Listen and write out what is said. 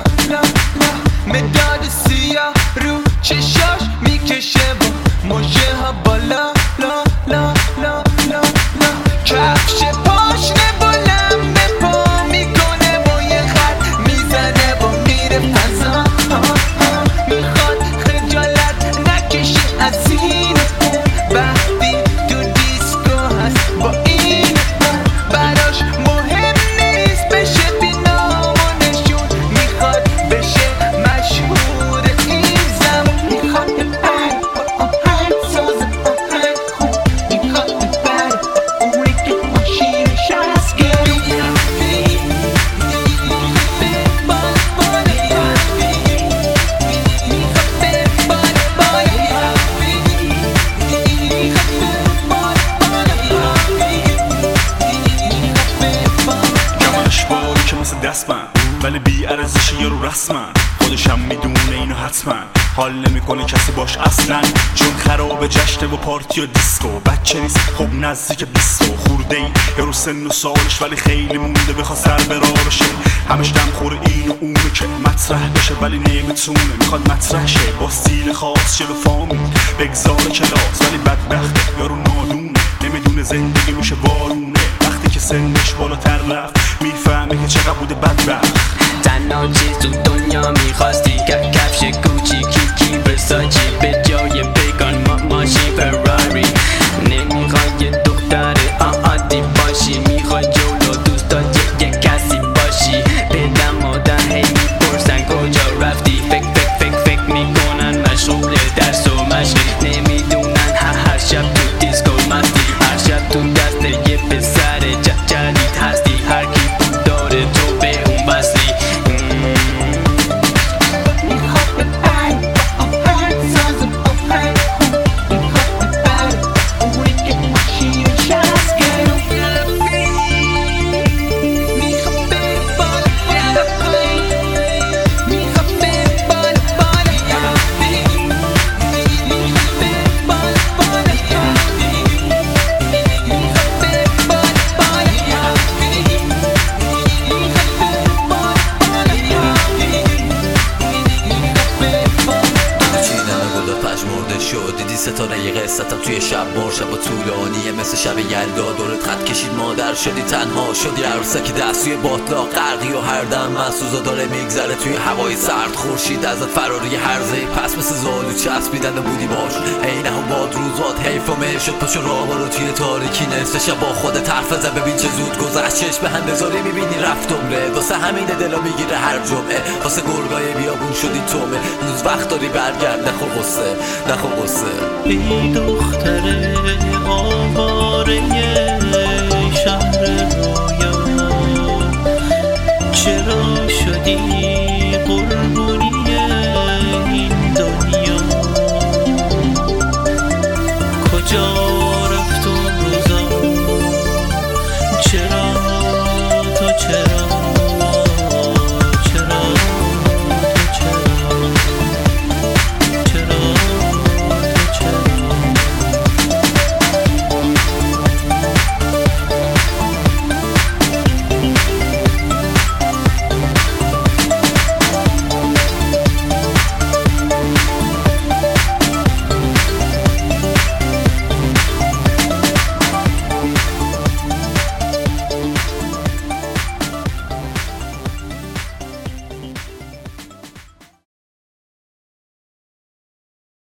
لا مداد سیاه رو چشاش میکشه و موجه ها بالا لا لا لا لا لا کفش پاشنه بلند به پا میکنه و یه خط میزنه و میره فضا میخواد خجالت نکشه از این وقتی تو دیسکو هست با این براش مهم نیست بشه بینام و نشون میخواد بشه مشهور این زمان میخواد ببر با آهنگ ساز آهنگ خوب میخواد ببر با اونی که ماشینش هست دستمن ولی بی ارزشه یارو رسمن خودشم میدونه اینو حتما حال نمیکنه کسی باش اصلا چون خراب جشنه و پارتی و دیسکو بچه نیست خب نزدیک 20 خورده ای یارو سن و سالش ولی خیلی مونده بخواد سر براشه همش دم خوره این و اونه که مطرح بشه ولی نمیتونه میخواد مطرح شه با استیل خاص چه به فامی بگذاره کلاس ولی بدبخته یارو نادونه نمیدونه زندگی میشه بارونه وقتی که سنش بالاتر رفت میفهمه که چقدر بوده بدبخت تنها چیز تو دنیا میخواستی که کفش کوچی کیکی ورساچی به جای بگان ماشین فراری نمیخوای یه دختر عادی باشی میخوای جلو دوستات یه کسی باشی پدر مادر هی میپرسن کجا رفتی فکر میکنن مشغول درس و مشقی نمیدونن هر شب تو دیسکو مستی هر شب تو دست یه پسر جدید هستی هر کی بود داره تو به اون وصلی دیدی ستاره یه قصتم توی شب مرشب و طولانیه مثل شب یلدا دورت خط کشید مادر شدی تنها شدی عروسکی دست توی باطلاق غرقی و هر دم محسوزا داره میگذره توی هوای سرد خورشید ازت فراری هرزه پس مثل زالو چسبیدن بودی باش عین هم باد روزات حیف و میل شد پاشو راه رو توی تاریکی نصف شب با خودت حرف بزن ببین چه زود گذشت چشم هم بذاری میبینی رفت عمره واسه همین دلا میگیره هر جمعه واسه گرگای بیابون شدی تومه روز وقت داری برگرد نخور قصه ای دختر آواره شهر رویا چرا شدی